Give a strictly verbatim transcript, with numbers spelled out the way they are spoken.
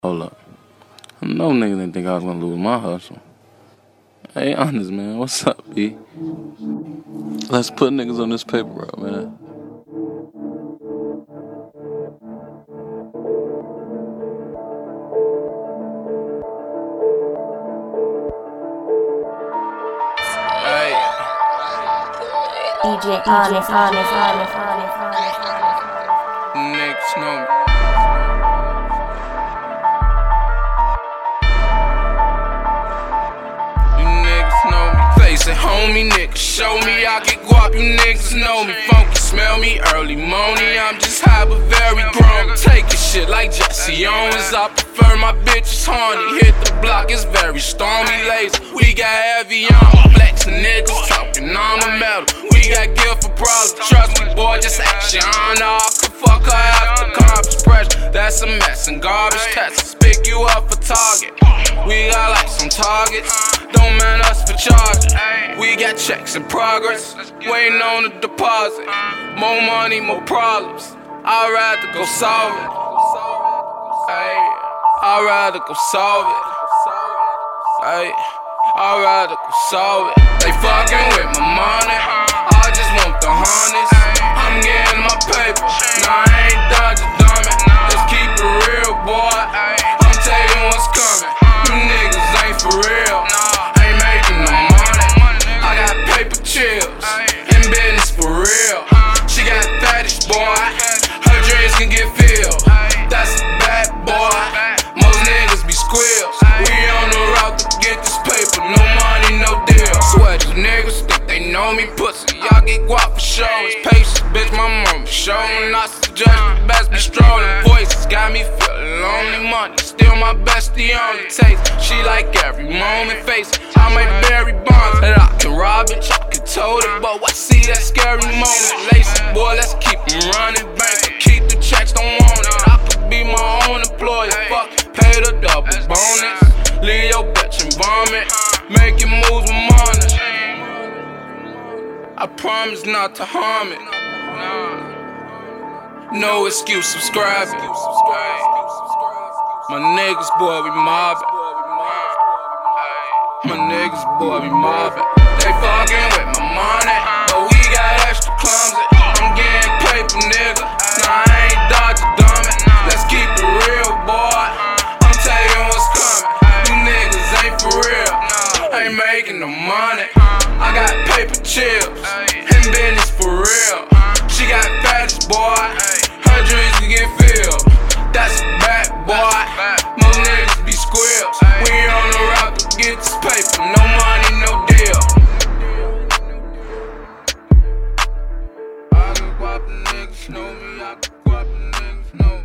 Hold up. I know niggas didn't think I was gonna lose my hustle. Hey, honest, man. What's up, B? Let's put niggas on this paper route, man. Hey. D J Honest, Honest, Honest, Honest, Honest, Honest. Niggas know me. You niggas know me. Face it, homie, niggas show me. I get guap, you niggas know me. Funky, smell me, early morning. I'm just high but very grown. Taking shit like Jesse Owens. I prefer my bitches horny. Hit the block, it's very stormy. Lazy, we got heavy on. Flexing niggas talking on the metal. We got gift for problems. Trust me, boy, just action on. I could fuck her after compass pressure. That's a mess and garbage. Tests pick you up for target. We got like some targets. Don't man us for charging. We got checks in progress. Waiting on the deposit. More money, more problems. I'd rather go solve it. Ay, I'd rather go solve it. Ay, I'd rather go solve it. They fucking with my money. I just want the honest. I'm getting my paper. Nah, I ain't dodging dummy. Let's keep it real, boy. I'm taking what's coming. You niggas ain't for real. Ain't making no money. I got paper chills and business for real. She got fetish, boy. Her dreams can get filled. That's a bad boy. Most niggas be squeals. We on the route to get this paper. No money, no deal. Swear these niggas think they know me, pussy. Y'all get guap for show. It's patience, bitch, my mama showing. I suggest the best be strolling. Voices got me feeling lonely. Money still my bestie on the taste. She like every moment face. I might bury bonds that I can rob it, I can tote it. But I see that scary moment. Lacy, boy, let's keep them running. Bank, keep the checks, don't want it. I could be my own employer. Fuck, pay the double bonus. Leave your bitch and vomit. Making moves with money. I promise not to harm it. No excuse, subscribe it. My niggas, boy, we mobbin'. My niggas, boy, we mobbin'. They fucking with my money, but we got extra clumsy. I'm getting paper, nigga. Nah, I ain't dodging dummy. Let's keep it real, boy. I'm taking what's coming. You niggas ain't for real. Ain't making no money. I got paper chills and business for real. She got fetish, boy. Her dreams can get filled. That's a bad boy. Most niggas be squeals. We on the route to get this paper. No money, no deal. I can guap the niggas know me. I can guap the niggas know me.